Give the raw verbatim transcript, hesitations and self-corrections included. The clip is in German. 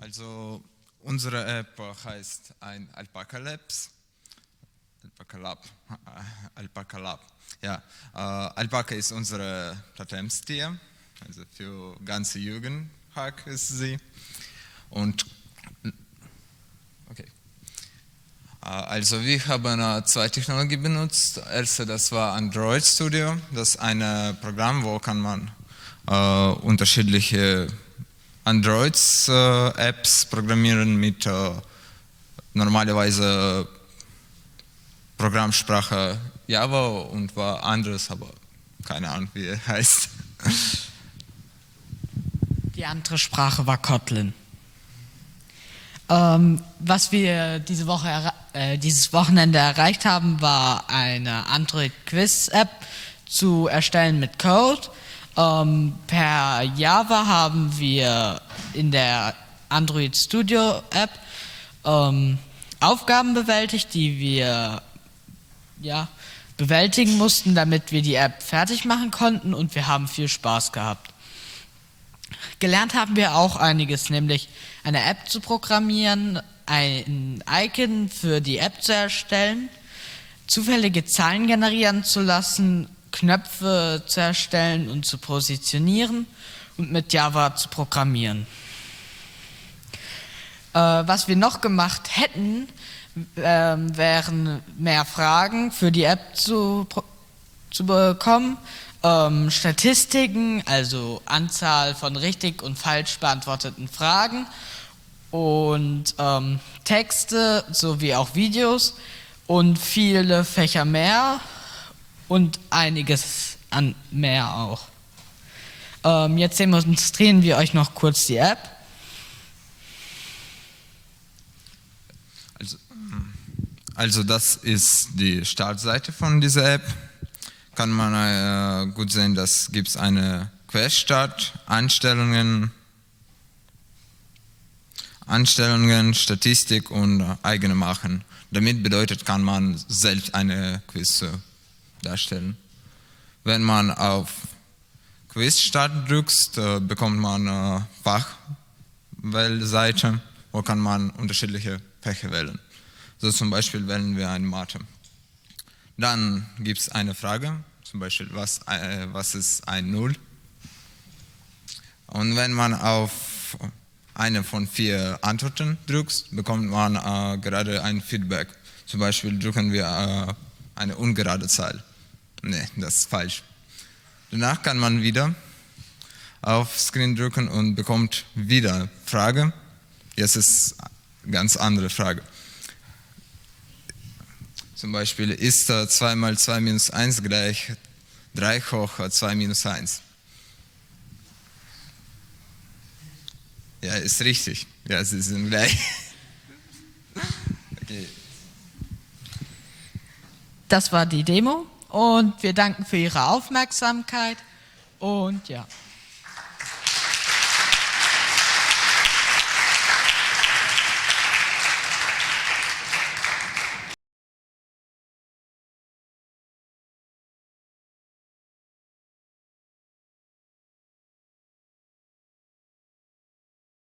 Also unsere App heißt ein Alpaca Labs. Alpaca Lab. Alpaca Lab. Ja, äh, Alpaca ist unsere Totemstier, also für ganze Jugend ist sie. Und okay. Also wir haben zwei Technologien benutzt. Erste, das war Android Studio. Das ist ein Programm, wo kann man äh, unterschiedliche Android-Apps äh, programmieren mit äh, normalerweise Programmsprache Java und war anderes, aber keine Ahnung, wie er heißt. Die andere Sprache war Kotlin. Ähm, was wir diese Woche, äh, dieses Wochenende erreicht haben, war eine Android-Quiz-App zu erstellen mit Code. Ähm, per Java haben wir in der Android Studio App ähm, Aufgaben bewältigt, die wir ja, bewältigen mussten, damit wir die App fertig machen konnten, und wir haben viel Spaß gehabt. Gelernt haben wir auch einiges, nämlich eine App zu programmieren, ein Icon für die App zu erstellen, zufällige Zahlen generieren zu lassen, Knöpfe zu erstellen und zu positionieren und mit Java zu programmieren. Äh, was wir noch gemacht hätten, äh, wären mehr Fragen für die App zu, zu bekommen, ähm, Statistiken, also Anzahl von richtig und falsch beantworteten Fragen und ähm, Texte sowie auch Videos und viele Fächer mehr. Und einiges an mehr auch. Ähm, jetzt demonstrieren wir euch noch kurz die App. Also, also das ist die Startseite von dieser App. Kann man äh, gut sehen, dass gibt es eine Querstart, Einstellungen, Einstellungen, Statistik und äh, eigene machen. Damit bedeutet, kann man selbst eine Quiz darstellen. Wenn man auf Quiz Start drückt, äh, bekommt man eine Fachwählseite, wo kann man unterschiedliche Fächer wählen. So zum Beispiel wählen wir eine Mathe. Dann gibt es eine Frage, zum Beispiel, was, äh, was ist ein Null? Und wenn man auf eine von vier Antworten drückt, bekommt man äh, gerade ein Feedback. Zum Beispiel drücken wir äh, eine ungerade Zahl. Ne, das ist falsch. Danach kann man wieder auf Screen drücken und bekommt wieder Frage. Jetzt ist eine ganz andere Frage. Zum Beispiel ist zwei mal zwei minus eins gleich drei hoch zwei minus eins. Ja, ist richtig. Ja, sie sind gleich. Okay. Das war die Demo und wir danken für Ihre Aufmerksamkeit und ja.